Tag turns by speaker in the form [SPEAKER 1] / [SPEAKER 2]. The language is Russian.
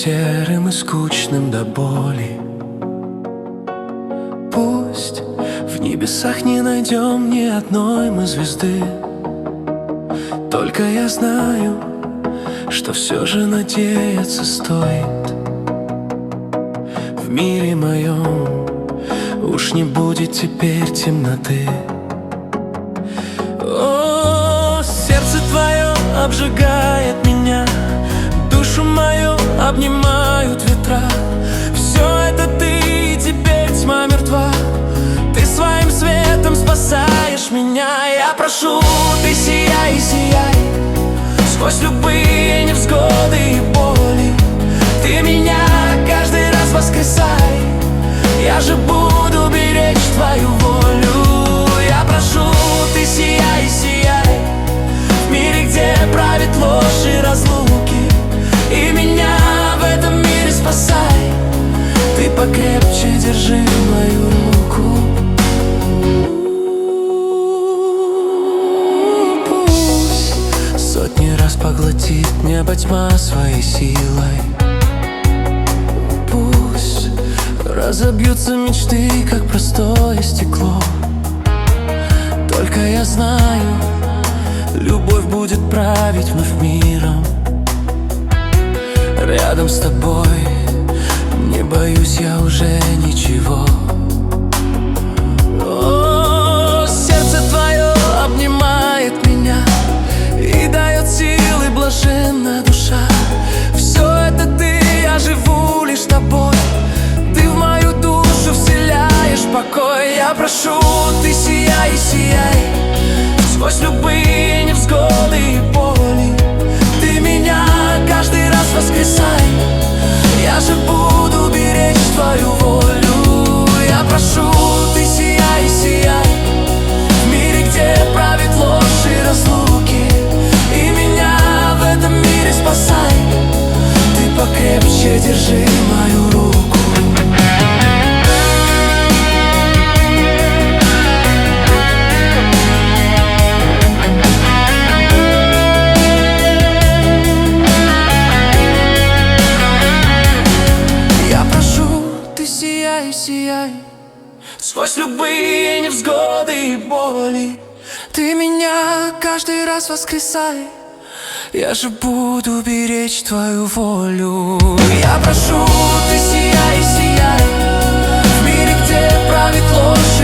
[SPEAKER 1] серым и скучным до боли. Пусть в небесах не найдем ни одной мы звезды, только я знаю, что все же надеяться стоит. В мире моем уж не будет теперь темноты. О, сердце твое обжигает меня, душу мою обнимают ветра. Все это ты, теперь тьма мертва. Ты своим светом спасаешь меня. Я прошу, ты сияй, сияй сквозь любые невзгоды и боли. Ты меня каждый раз воскресай, я же буду беречь твою волю. Я прошу, ты сияй, сияй в мире, где правит ложь и разлуки. И меня в этом мире спасай, ты покрепче держи мою руку. Пусть сотни раз поглотит небо тьма своей силой. Пусть разобьются мечты, как простое стекло. Только я знаю, любовь будет править вновь миром. Рядом с тобой не боюсь я уже ничего. О, сердце твое обнимает меня и дает силы, блаженна душа. Все это ты, я живу лишь тобой. Ты в мою душу вселяешь покой. Я прошу, ты сияй, сияй сквозь любые невзгоды и боли. Ты меня каждый раз воскресай, я же буду беречь твою волю. Я прошу, ты сияй, сияй в мире, где правит ложь и разлуки. И меня в этом мире спасай, ты покрепче держи мою руку. Сияй сквозь любые невзгоды и боли. Ты меня каждый раз воскресай, я же буду беречь твою волю. Я прошу, ты сияй, сияй в мире, где правит ложь